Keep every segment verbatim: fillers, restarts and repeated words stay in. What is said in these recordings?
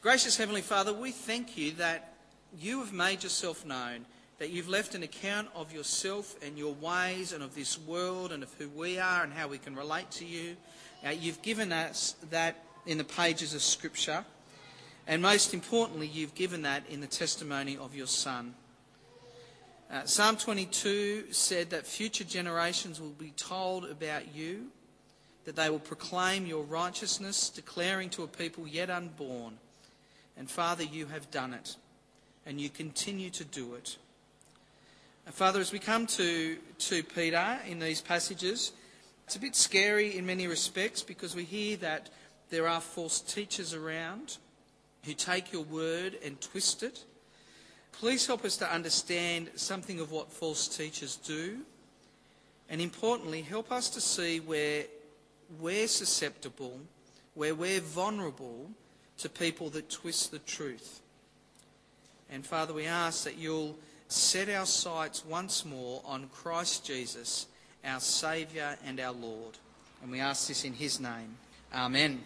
Gracious Heavenly Father, we thank you that you have made yourself known, that you've left an account of yourself and your ways and of this world and of who we are and how we can relate to you. Uh, you've given us that in the pages of Scripture, and most importantly, you've given that in the testimony of your Son. Uh, Psalm twenty-two said that future generations will be told about you, that they will proclaim your righteousness, declaring to a people yet unborn. And Father, you have done it, and you continue to do it. And Father, as we come to, to Peter in these passages, it's a bit scary in many respects because we hear that there are false teachers around who take your word and twist it. Please help us to understand something of what false teachers do, and importantly, help us to see where we're susceptible, where we're vulnerable to people that twist the truth. And Father, we ask that you'll set our sights once more on Christ Jesus, our Saviour and our Lord. And we ask this in his name. Amen.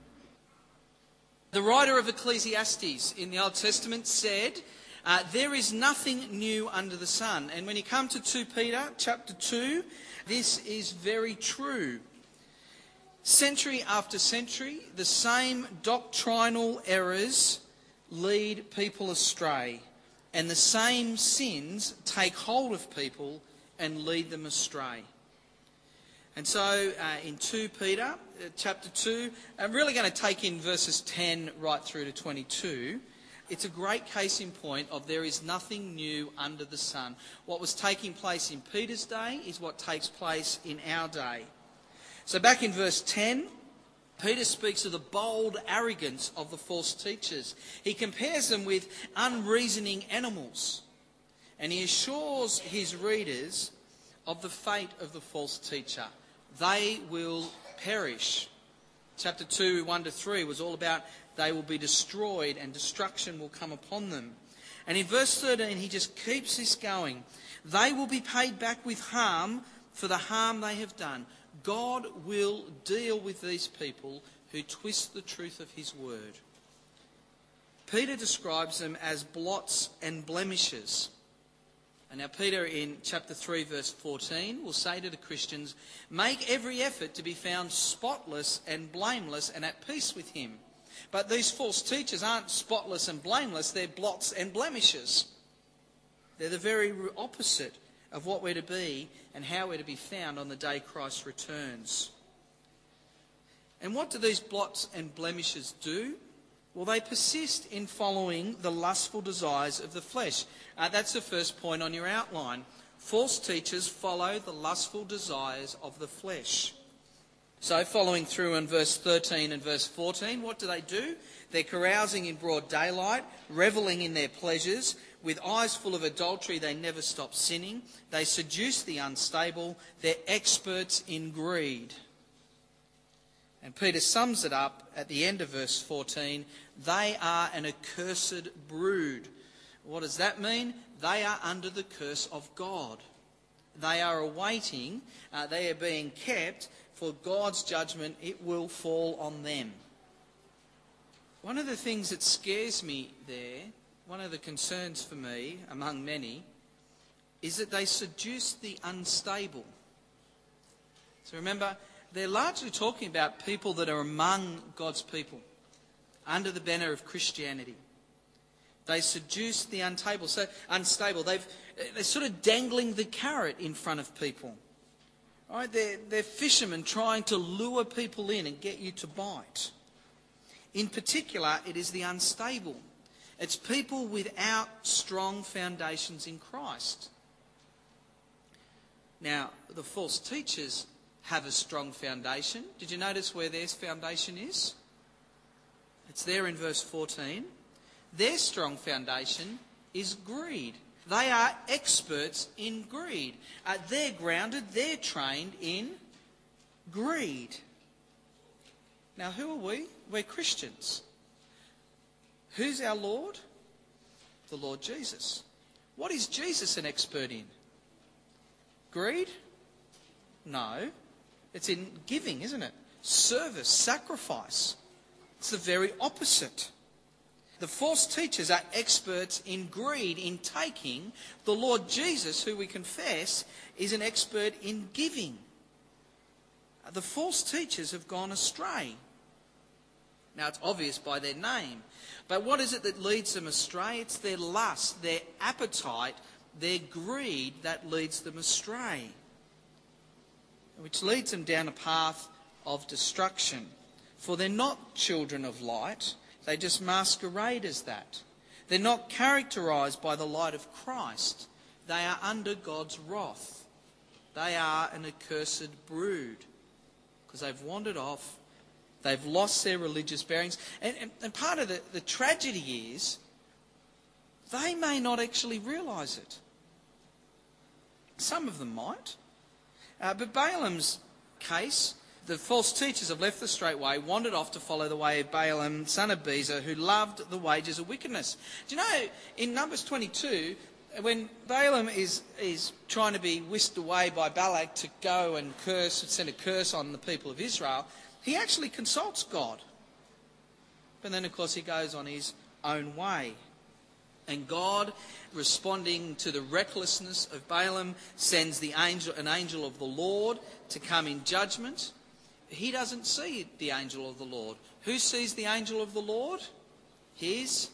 The writer of Ecclesiastes in the Old Testament said, uh, there is nothing new under the sun. And when you come to Second Peter chapter two, this is very true. Century after century, the same doctrinal errors lead people astray, and the same sins take hold of people and lead them astray. And so uh, in Second Peter uh, chapter two, I'm really going to take in verses ten right through to twenty-two. It's a great case in point of there is nothing new under the sun. What was taking place in Peter's day is what takes place in our day. So back in verse ten, Peter speaks of the bold arrogance of the false teachers. He compares them with unreasoning animals, and he assures his readers of the fate of the false teacher. They will perish. Chapter two, one to three was all about they will be destroyed and destruction will come upon them. And in verse thirteen, he just keeps this going. They will be paid back with harm for the harm they have done. God will deal with these people who twist the truth of his word. Peter describes them as blots and blemishes. And now Peter in chapter three verse fourteen will say to the Christians, make every effort to be found spotless and blameless and at peace with him. But these false teachers aren't spotless and blameless, they're blots and blemishes. They're the very opposite of what we're to be and how we're to be found on the day Christ returns. And what do these blots and blemishes do? Well, they persist in following the lustful desires of the flesh. Uh, that's the first point on your outline. False teachers follow the lustful desires of the flesh. So following through in verse thirteen and verse fourteen, what do they do? They're carousing in broad daylight, revelling in their pleasures. With eyes full of adultery, they never stop sinning. They seduce the unstable. They're experts in greed. And Peter sums it up at the end of verse fourteen. They are an accursed brood. What does that mean? They are under the curse of God. They are awaiting, uh, they are being kept for God's judgment. It will fall on them. One of the things that scares me there, one of the concerns for me, among many, is that they seduce the unstable. So remember, they're largely talking about people that are among God's people, under the banner of Christianity. They seduce the unstable. So unstable. They've, they're sort of dangling the carrot in front of people. All right, they're, they're fishermen trying to lure people in and get you to bite. In particular, it is the unstable. It's people without strong foundations in Christ. Now, the false teachers have a strong foundation. Did you notice where their foundation is? It's there in verse fourteen. Their strong foundation is greed. They are experts in greed. Uh, they're grounded, they're trained in greed. Now, who are we? We're Christians. Who's our Lord? The Lord Jesus. What is Jesus an expert in? Greed? No. It's in giving, isn't it? Service, sacrifice. It's the very opposite. The false teachers are experts in greed, in taking. The Lord Jesus, who we confess, is an expert in giving. The false teachers have gone astray. Now, it's obvious by their name. But what is it that leads them astray? It's their lust, their appetite, their greed that leads them astray, which leads them down a path of destruction. For they're not children of light. They just masquerade as that. They're not characterised by the light of Christ. They are under God's wrath. They are an accursed brood because they've wandered off. They've lost their religious bearings. And, and, and part of the, the tragedy is they may not actually realise it. Some of them might. Uh, but Balaam's case, the false teachers have left the straight way, wandered off to follow the way of Balaam, son of Bezer, who loved the wages of wickedness. Do you know, in Numbers twenty-two, when Balaam is, is trying to be whisked away by Balak to go and curse, send a curse on the people of Israel, he actually consults God. But then, of course, he goes on his own way. And God, responding to the recklessness of Balaam, sends the angel, an angel of the Lord to come in judgment. He doesn't see the angel of the Lord. Who sees the angel of the Lord? His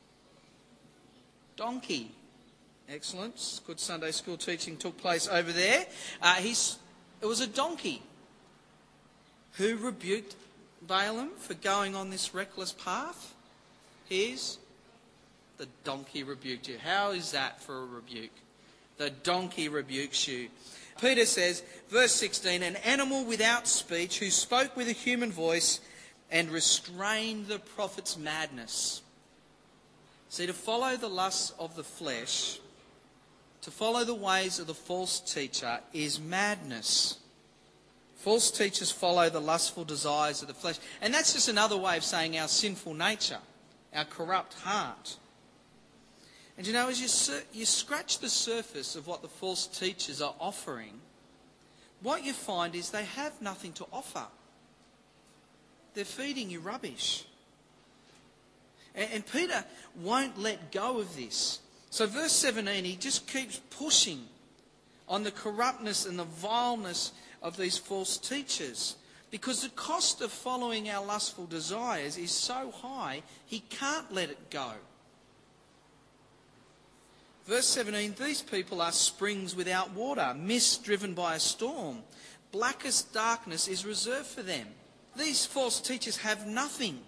donkey. Excellent. Good Sunday school teaching took place over there. Uh, he's, it was a donkey who rebuked Balaam for going on this reckless path. His The donkey rebuked you. How is that for a rebuke? The donkey rebukes you. Peter says, verse sixteen, an animal without speech who spoke with a human voice and restrained the prophet's madness. See, to follow the lusts of the flesh, to follow the ways of the false teacher is madness. False teachers follow the lustful desires of the flesh. And that's just another way of saying our sinful nature, our corrupt heart. And you know, as you, sur- you scratch the surface of what the false teachers are offering, what you find is they have nothing to offer. They're feeding you rubbish. And, and Peter won't let go of this. So verse seventeen, he just keeps pushing on the corruptness and the vileness of these false teachers. Because the cost of following our lustful desires is so high, he can't let it go. Verse seventeen, these people are springs without water, mist driven by a storm. Blackest darkness is reserved for them. These false teachers have nothing.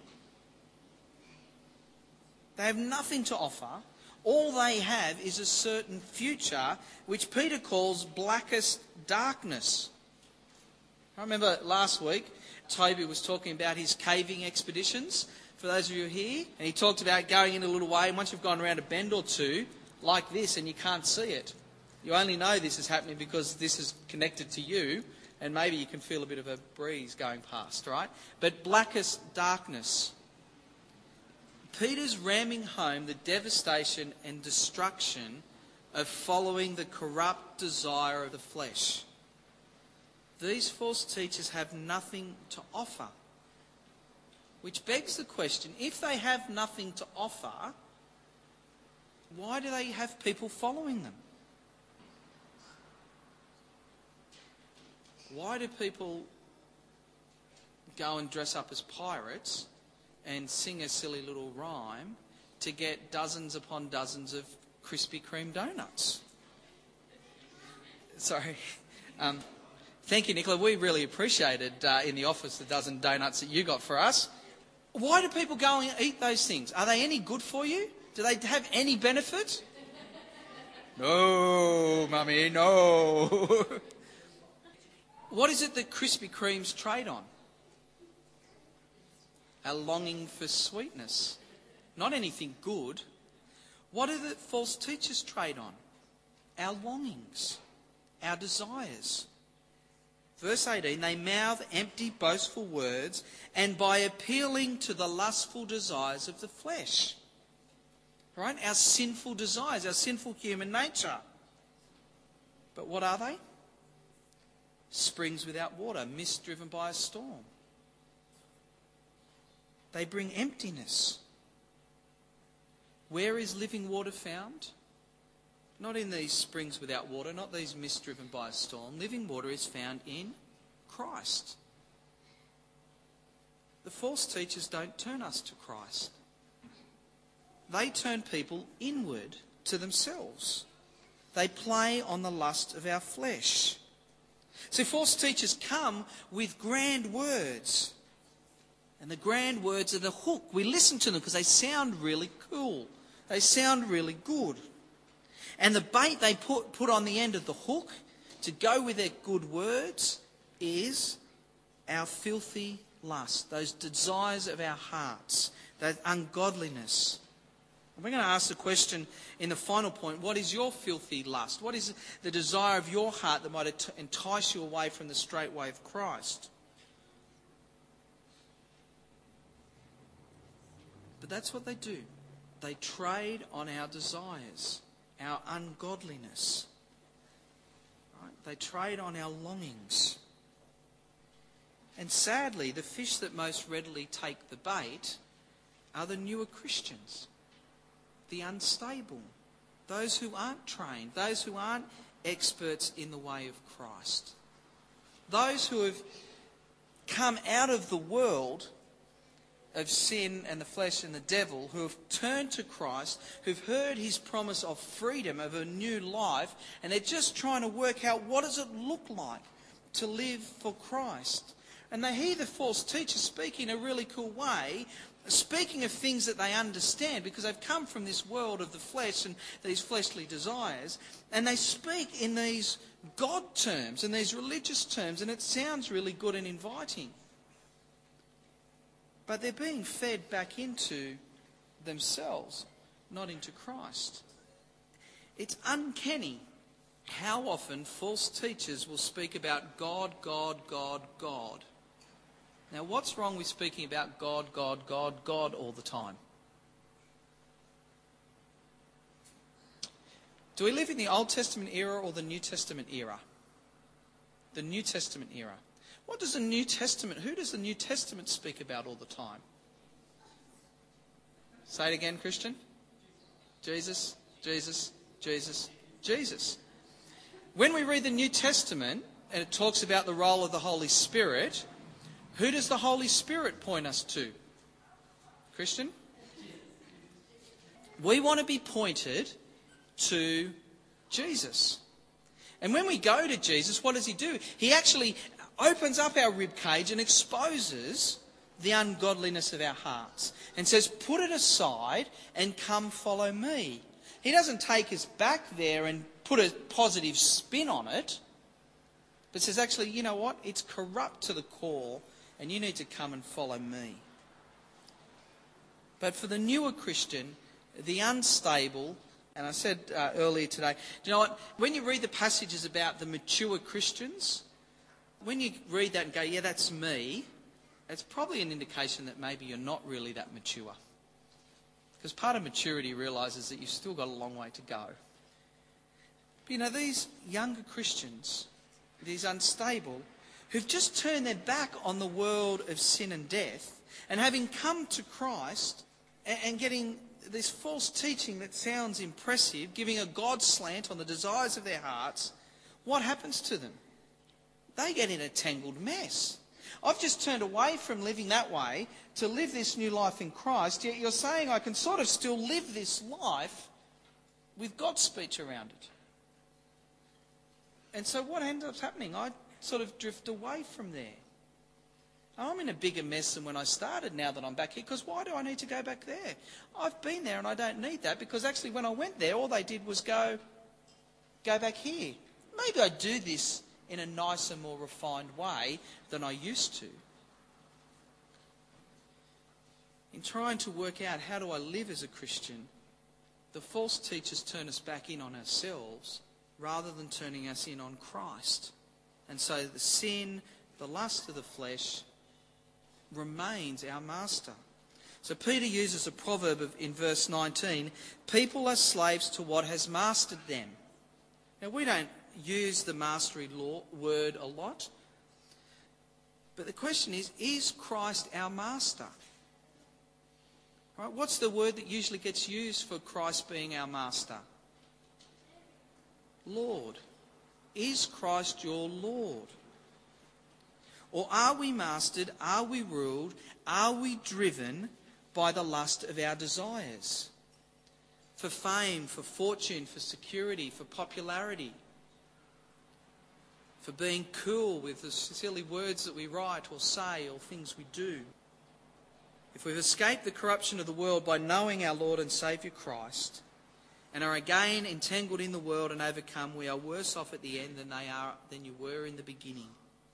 They have nothing to offer. All they have is a certain future, which Peter calls blackest darkness. I remember last week, Toby was talking about his caving expeditions, for those of you here, and he talked about going in a little way, and once you've gone around a bend or two, like this, and you can't see it. You only know this is happening because this is connected to you, and maybe you can feel a bit of a breeze going past, right? But blackest darkness. Peter's ramming home the devastation and destruction of following the corrupt desire of the flesh. These false teachers have nothing to offer. Which begs the question, if they have nothing to offer, why do they have people following them? Why do people go and dress up as pirates and sing a silly little rhyme to get dozens upon dozens of Krispy Kreme donuts? Sorry. Um, thank you, Nicola. We really appreciated uh, in the office the dozen donuts that you got for us. Why do people go and eat those things? Are they any good for you? Do they have any benefit? No, Mummy, no. What is it that Krispy Kremes trade on? A longing for sweetness. Not anything good. What do the false teachers trade on? Our longings, our desires. Verse eighteen, they mouth empty, boastful words, and by appealing to the lustful desires of the flesh. Right? Our sinful desires, our sinful human nature. But what are they? Springs without water, mist driven by a storm. They bring emptiness. Where is living water found? Not in these springs without water, not these mists driven by a storm. Living water is found in Christ. The false teachers don't turn us to Christ. They turn people inward to themselves. They play on the lust of our flesh. So false teachers come with grand words. And the grand words are the hook. We listen to them because they sound really cool. They sound really good. And the bait they put, put on the end of the hook to go with their good words is our filthy lust, those desires of our hearts, that ungodliness. And we're going to ask the question in the final point, what is your filthy lust? What is the desire of your heart that might entice you away from the straight way of Christ? But that's what they do. They trade on our desires, our ungodliness. Right? They trade on our longings. And sadly, the fish that most readily take the bait are the newer Christians, the unstable, those who aren't trained, those who aren't experts in the way of Christ, those who have come out of the world of sin and the flesh and the devil, who have turned to Christ, who've heard his promise of freedom, of a new life, and they're just trying to work out what does it look like to live for Christ. And they hear the false teachers speak in a really cool way, speaking of things that they understand because they've come from this world of the flesh and these fleshly desires, and they speak in these God terms and these religious terms, and it sounds really good and inviting. But they're being fed back into themselves, not into Christ. It's uncanny how often false teachers will speak about God, God, God, God. Now, what's wrong with speaking about God, God, God, God all the time? Do we live in the Old Testament era or the New Testament era? The New Testament era. What does the New Testament, who does the New Testament speak about all the time? Say it again, Christian. Jesus, Jesus, Jesus, Jesus. When we read the New Testament and it talks about the role of the Holy Spirit, who does the Holy Spirit point us to? Christian? We want to be pointed to Jesus. And when we go to Jesus, what does he do? He actually opens up our ribcage and exposes the ungodliness of our hearts and says, put it aside and come follow me. He doesn't take us back there and put a positive spin on it, but says, actually, you know what? It's corrupt to the core and you need to come and follow me. But for the newer Christian, the unstable, and I said uh, earlier today, do you know what? When you read the passages about the mature Christians, when you read that and go, yeah, that's me, it's probably an indication that maybe you're not really that mature. Because part of maturity realises that you've still got a long way to go. But you know, these younger Christians, these unstable, who've just turned their back on the world of sin and death, and having come to Christ and, and getting this false teaching that sounds impressive, giving a God slant on the desires of their hearts, what happens to them? They get in a tangled mess. I've just turned away from living that way to live this new life in Christ, yet you're saying I can sort of still live this life with God's speech around it. And so what ends up happening? I sort of drift away from there. I'm in a bigger mess than when I started now that I'm back here, because why do I need to go back there? I've been there and I don't need that, because actually when I went there, all they did was go, go back here. Maybe I do this in a nicer, more refined way than I used to. In trying to work out how do I live as a Christian, the false teachers turn us back in on ourselves rather than turning us in on Christ. And so the sin, the lust of the flesh remains our master. So Peter uses a proverb of, in verse nineteen, people are slaves to what has mastered them. Now we don't use the mastery law word a lot, but the question is, is Christ our master? Right? What's the word that usually gets used for Christ being our master? Lord. Is Christ your Lord? Or are we mastered, are we ruled, are we driven by the lust of our desires? For fame, for fortune, for security, for popularity, for being cool with the silly words that we write or say or things we do. If we've escaped the corruption of the world by knowing our Lord and Saviour Christ and are again entangled in the world and overcome, we are worse off at the end than they are than you were in the beginning.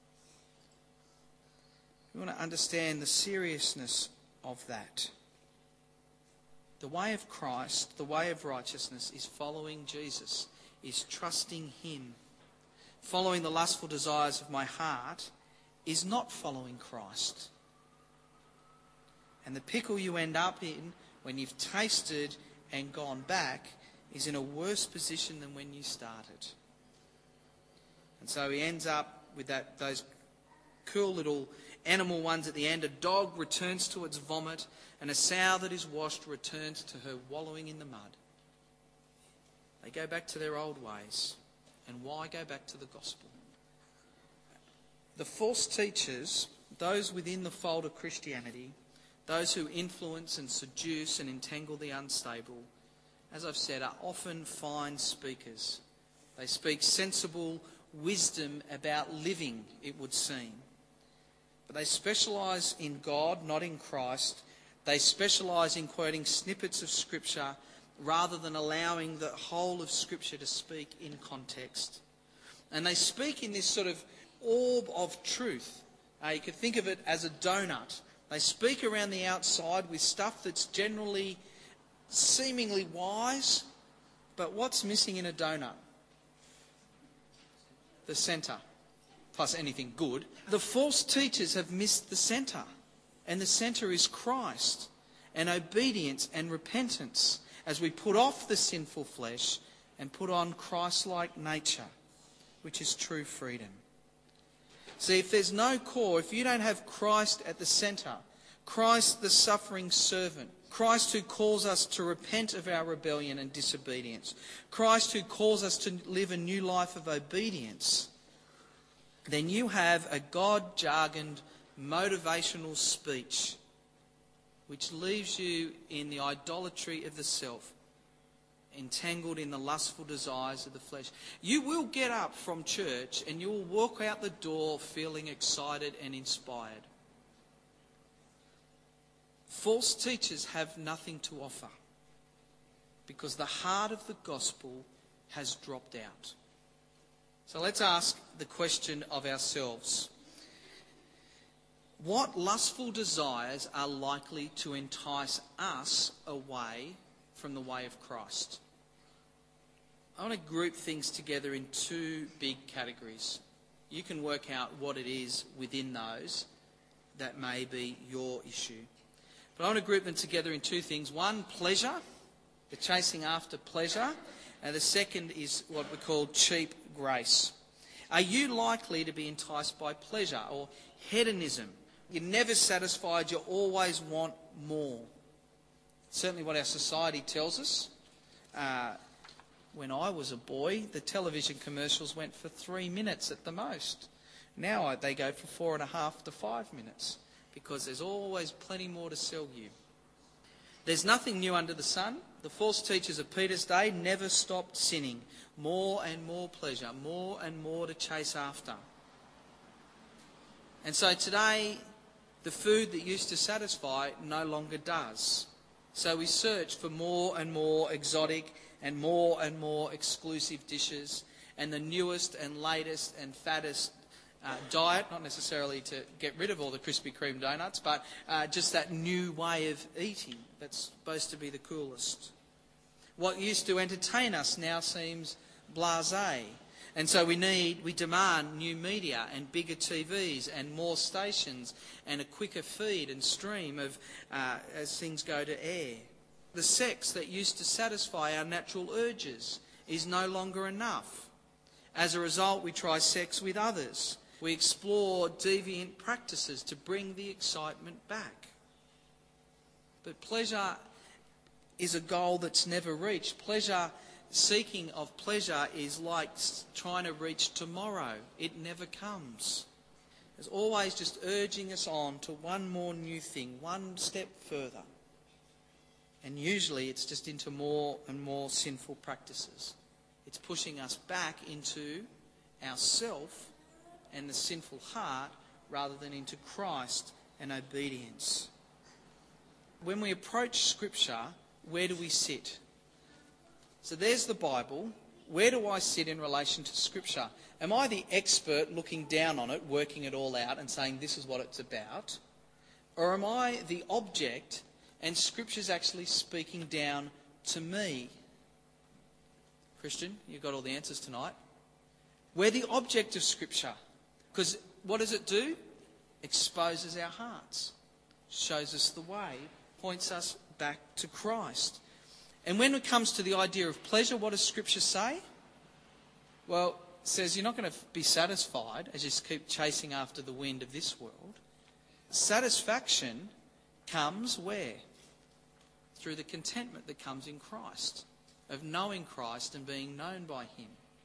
We want to understand the seriousness of that. The way of Christ, the way of righteousness, is following Jesus, is trusting him. Following the lustful desires of my heart is not following Christ. And the pickle you end up in when you've tasted and gone back is in a worse position than when you started. And so he ends up with that those cool little animal ones at the end. A dog returns to its vomit, and a sow that is washed returns to her wallowing in the mud. They go back to their old ways. And why go back to the gospel? The false teachers, those within the fold of Christianity, those who influence and seduce and entangle the unstable, as I've said, are often fine speakers. They speak sensible wisdom about living, it would seem. But they specialise in God, not in Christ. They specialise in quoting snippets of Scripture rather than allowing the whole of Scripture to speak in context. And they speak in this sort of orb of truth. Uh, you could think of it as a donut. They speak around the outside with stuff that's generally seemingly wise, but what's missing in a donut? The centre, plus anything good. The false teachers have missed the centre, and the centre is Christ and obedience and repentance, as we put off the sinful flesh and put on Christ-like nature, which is true freedom. See, if there's no core, if you don't have Christ at the centre, Christ the suffering servant, Christ who calls us to repent of our rebellion and disobedience, Christ who calls us to live a new life of obedience, then you have a God-jargoned motivational speech which leaves you in the idolatry of the self, entangled in the lustful desires of the flesh. You will get up from church and you will walk out the door feeling excited and inspired. False teachers have nothing to offer because the heart of the gospel has dropped out. So let's ask the question of ourselves. What lustful desires are likely to entice us away from the way of Christ? I want to group things together in two big categories. You can work out what it is within those that may be your issue. But I want to group them together in two things. One, pleasure, the chasing after pleasure. And the second is what we call cheap grace. Are you likely to be enticed by pleasure or hedonism? You're never satisfied, you always want more. Certainly what our society tells us. Uh, when I was a boy, the television commercials went for three minutes at the most. Now they go for four and a half to five minutes because there's always plenty more to sell you. There's nothing new under the sun. The false teachers of Peter's day never stopped sinning. More and more pleasure, more and more to chase after. And so today, the food that used to satisfy no longer does. So we search for more and more exotic and more and more exclusive dishes and the newest and latest and fattest uh, diet, not necessarily to get rid of all the Krispy Kreme donuts, but uh, just that new way of eating that's supposed to be the coolest. What used to entertain us now seems blasé. And so we need, we demand new media and bigger T Vs and more stations and a quicker feed and stream of uh, as things go to air. The sex that used to satisfy our natural urges is no longer enough. As a result, we try sex with others. We explore deviant practices to bring the excitement back. But pleasure is a goal that's never reached. Pleasure, seeking of pleasure is like trying to reach tomorrow. It never comes. It's always just urging us on to one more new thing, one step further. And usually it's just into more and more sinful practices. It's pushing us back into ourself and the sinful heart rather than into Christ and obedience. When we approach Scripture, where do we sit? So there's the Bible. Where do I sit in relation to Scripture? Am I the expert looking down on it, working it all out and saying this is what it's about? Or am I the object and Scripture's actually speaking down to me? Christian, you've got all the answers tonight. We're the object of Scripture. Because what does it do? Exposes our hearts, shows us the way, points us back to Christ. And when it comes to the idea of pleasure, what does Scripture say? Well, it says you're not going to be satisfied as you keep chasing after the wind of this world. Satisfaction comes where? Through the contentment that comes in Christ, of knowing Christ and being known by him.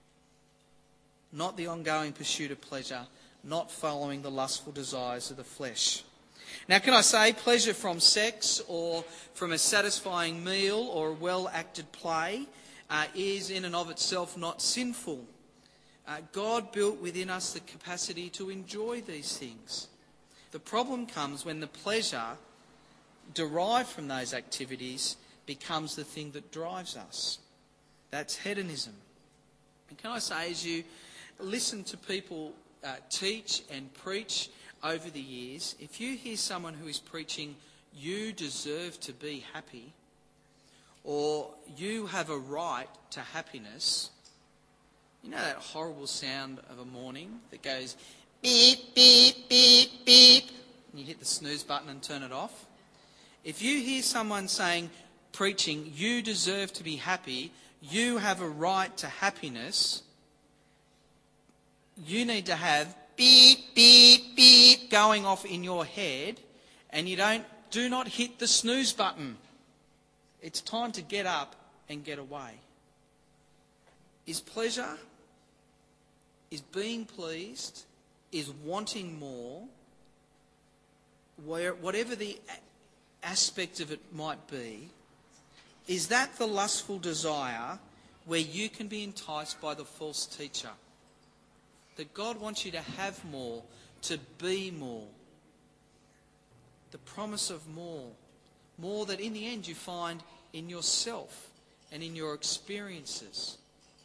Not the ongoing pursuit of pleasure, not following the lustful desires of the flesh. Now, can I say pleasure from sex or from a satisfying meal or a well-acted play uh, is in and of itself not sinful. Uh, God built within us the capacity to enjoy these things. The problem comes when the pleasure derived from those activities becomes the thing that drives us. That's hedonism. And can I say, as you listen to people uh, teach and preach over the years, if you hear someone who is preaching, you deserve to be happy, or you have a right to happiness, you know that horrible sound of a morning that goes beep, beep, beep, beep, and you hit the snooze button and turn it off? If you hear someone saying, preaching, you deserve to be happy, you have a right to happiness, you need to have beep, beep, beep going off in your head, and you don't do not hit the snooze button. It's time to get up and get away. Is pleasure, is being pleased, is wanting more, where, whatever the aspect of it might be, is that the lustful desire where you can be enticed by the false teacher? That God wants you to have more, to be more. The promise of more. More that in the end you find in yourself and in your experiences.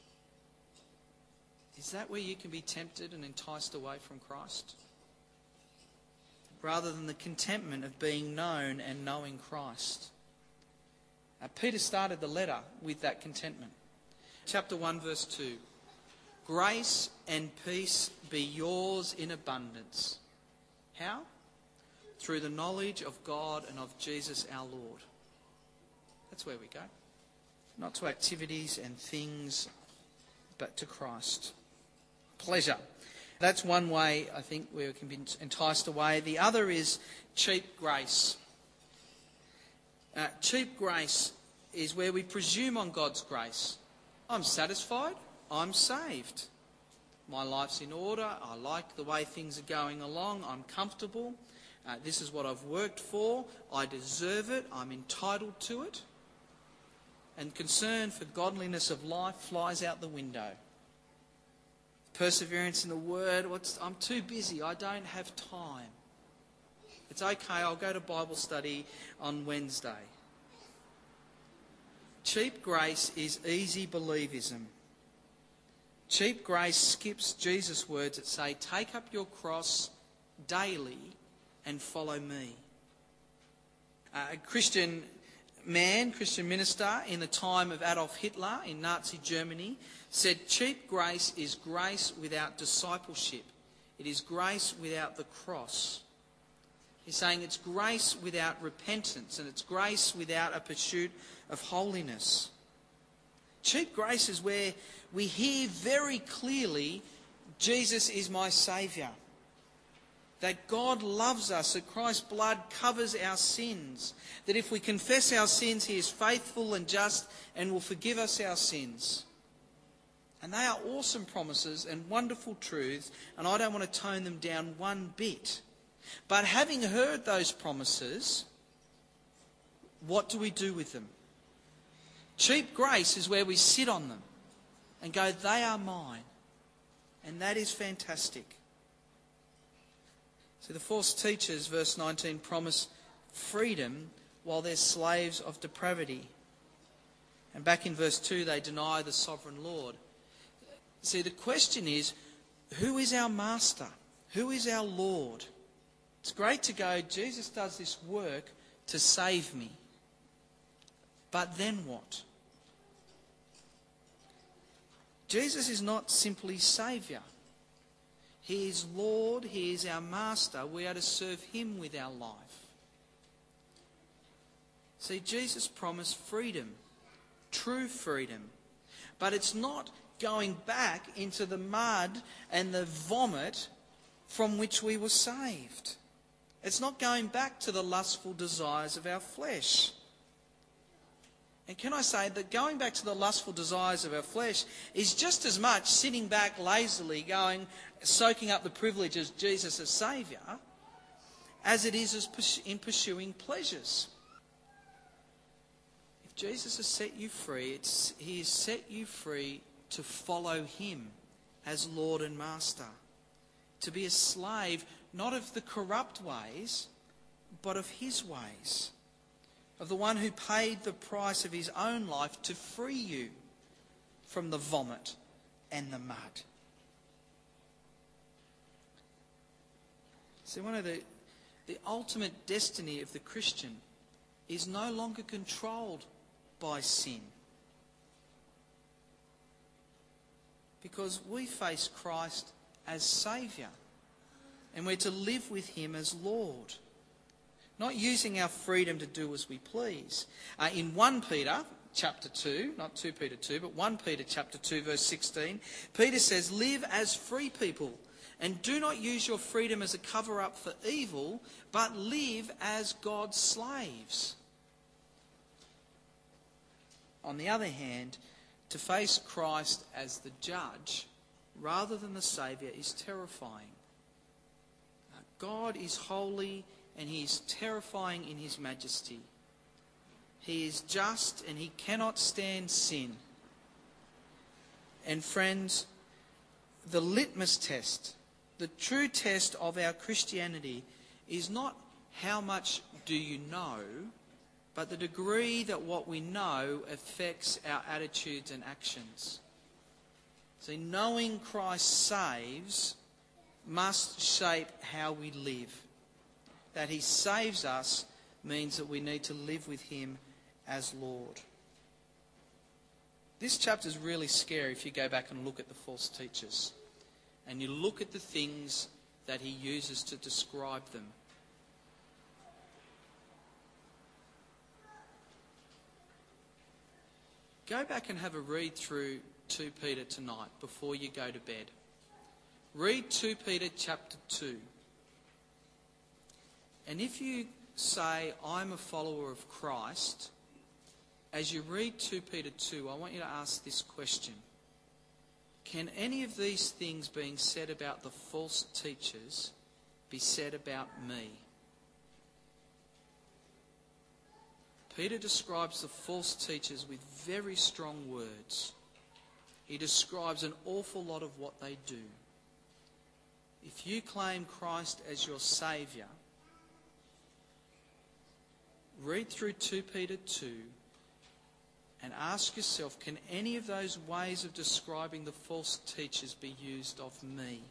Is that where you can be tempted and enticed away from Christ? Rather than the contentment of being known and knowing Christ. Uh, Peter started the letter with that contentment. Chapter one, verse two. Grace and peace be yours in abundance. How? Through the knowledge of God and of Jesus our Lord. That's where we go. Not to activities and things, but to Christ. Pleasure. That's one way, I think, where we can be enticed away. The other is cheap grace. Uh, cheap grace is where we presume on God's grace. I'm satisfied. I'm saved. My life's in order. I like the way things are going along. I'm comfortable. Uh, this is what I've worked for. I deserve it. I'm entitled to it. And concern for godliness of life flies out the window. Perseverance in the word. What's, I'm too busy. I don't have time. It's okay. I'll go to Bible study on Wednesday. Cheap grace is easy believism. Cheap grace skips Jesus' words that say, take up your cross daily and follow me. Uh, a Christian man, Christian minister in the time of Adolf Hitler in Nazi Germany said, cheap grace is grace without discipleship. It is grace without the cross. He's saying it's grace without repentance, and it's grace without a pursuit of holiness. Cheap grace is where we hear very clearly, Jesus is my Saviour. that God loves us, that Christ's blood covers our sins, that if we confess our sins, he is faithful and just and will forgive us our sins. And they are awesome promises and wonderful truths, and I don't want to tone them down one bit. But having heard those promises, what do we do with them? Cheap grace is where we sit on them and go, they are mine. And that is fantastic. So the false teachers, verse nineteen, promise freedom while they're slaves of depravity. And back in verse two, they deny the sovereign Lord. See, the question is, who is our master? Who is our Lord? It's great to go, Jesus does this work to save me. But then what? Jesus is not simply Saviour. He is Lord, he is our master. We are to serve him with our life. See, Jesus promised freedom, true freedom. But it's not going back into the mud and the vomit from which we were saved. It's not going back to the lustful desires of our flesh. And can I say that going back to the lustful desires of our flesh is just as much sitting back lazily going, soaking up the privilege as Jesus as Saviour, as it is as in pursuing pleasures. If Jesus has set you free, it's, he has set you free to follow him as Lord and Master. To be a slave, not of the corrupt ways, but of his ways. Of the one who paid the price of his own life to free you from the vomit and the mud. See, one of the, the ultimate destiny of the Christian is no longer controlled by sin. Because we face Christ as Saviour, and we're to live with him as Lord. Not using our freedom to do as we please. Uh, in First Peter chapter two, not Second Peter two, but First Peter chapter two verse sixteen, Peter says, live as free people and do not use your freedom as a cover-up for evil, but live as God's slaves. On the other hand, to face Christ as the judge rather than the Saviour is terrifying. Uh, God is holy and he is terrifying in his majesty. He is just and he cannot stand sin. And friends, the litmus test, the true test of our Christianity is not how much do you know, but the degree that what we know affects our attitudes and actions. See, knowing Christ saves must shape how we live. That he saves us means that we need to live with him as Lord. This chapter is really scary if you go back and look at the false teachers and you look at the things that he uses to describe them. Go back and have a read through Second Peter tonight before you go to bed. Read Second Peter chapter two. And if you say, I'm a follower of Christ, as you read Second Peter two, I want you to ask this question. Can any of these things being said about the false teachers be said about me? Peter describes the false teachers with very strong words. He describes an awful lot of what they do. If you claim Christ as your Saviour, read through Second Peter two and ask yourself, can any of those ways of describing the false teachers be used of me?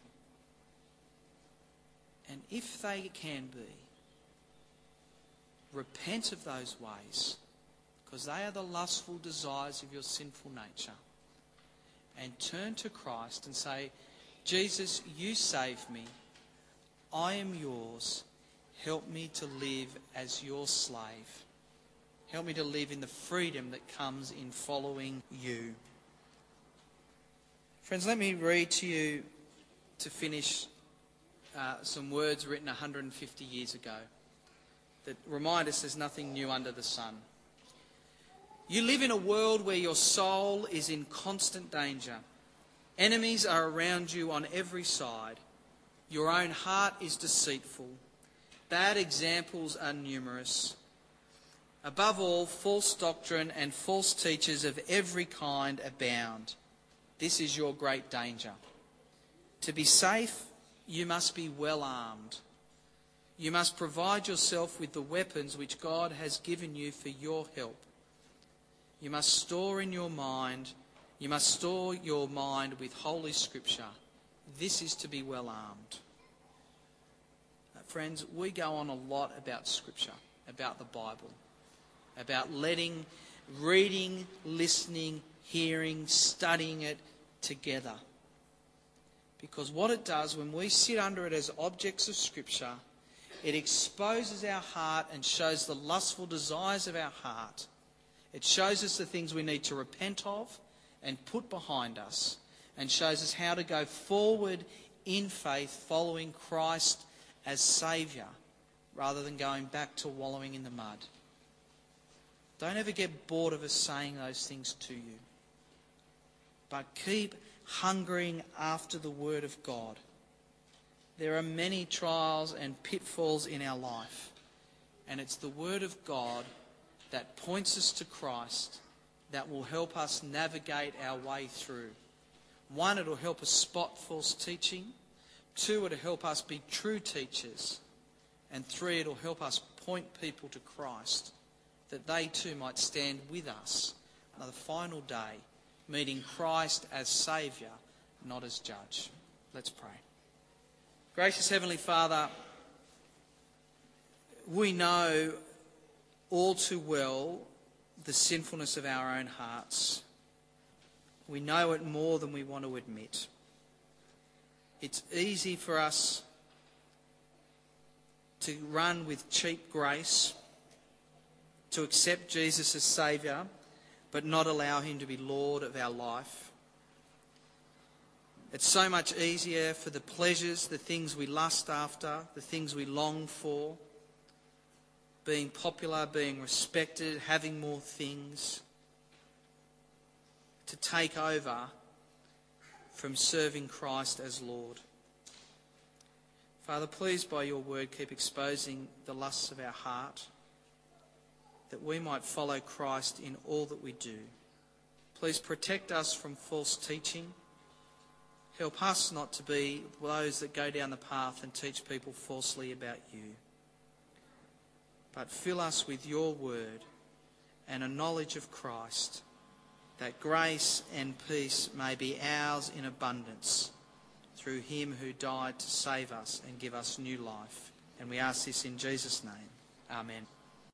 And if they can be, repent of those ways, because they are the lustful desires of your sinful nature. And turn to Christ and say, Jesus, you saved me. I am yours. Help me to live as your slave. Help me to live in the freedom that comes in following you. Friends, let me read to you, to finish, uh, some words written one hundred fifty years ago that remind us there's nothing new under the sun. You live in a world where your soul is in constant danger. Enemies are around you on every side. Your own heart is deceitful. Bad examples are numerous. Above all, false doctrine and false teachers of every kind abound. This is your great danger. To be safe, you must be well armed. You must provide yourself with the weapons which God has given you for your help. You must store in your mind, you must store your mind with Holy Scripture. This is to be well armed. Uh, friends, we go on a lot about Scripture, about the Bible, about letting, reading, listening, hearing, studying it together. Because what it does when we sit under it as objects of Scripture, it exposes our heart and shows the lustful desires of our heart. It shows us the things we need to repent of and put behind us, and shows us how to go forward in faith following Christ as Saviour rather than going back to wallowing in the mud. Don't ever get bored of us saying those things to you. But keep hungering after the Word of God. There are many trials and pitfalls in our life, and it's the Word of God that points us to Christ that will help us navigate our way through. One, it'll help us spot false teaching. Two, it'll help us be true teachers. And three, it'll help us point people to Christ, that they too might stand with us on the final day, meeting Christ as Saviour, not as Judge. Let's pray. Gracious Heavenly Father, we know all too well the sinfulness of our own hearts. We know it more than we want to admit. It's easy for us to run with cheap grace, to accept Jesus as Saviour, but not allow him to be Lord of our life. It's so much easier for the pleasures, the things we lust after, the things we long for, being popular, being respected, having more things, to take over from serving Christ as Lord. Father, please by your word keep exposing the lusts of our heart, that we might follow Christ in all that we do. Please protect us from false teaching. Help us not to be those that go down the path and teach people falsely about you. But fill us with your word and a knowledge of Christ, that grace and peace may be ours in abundance through him who died to save us and give us new life. And we ask this in Jesus' name. Amen.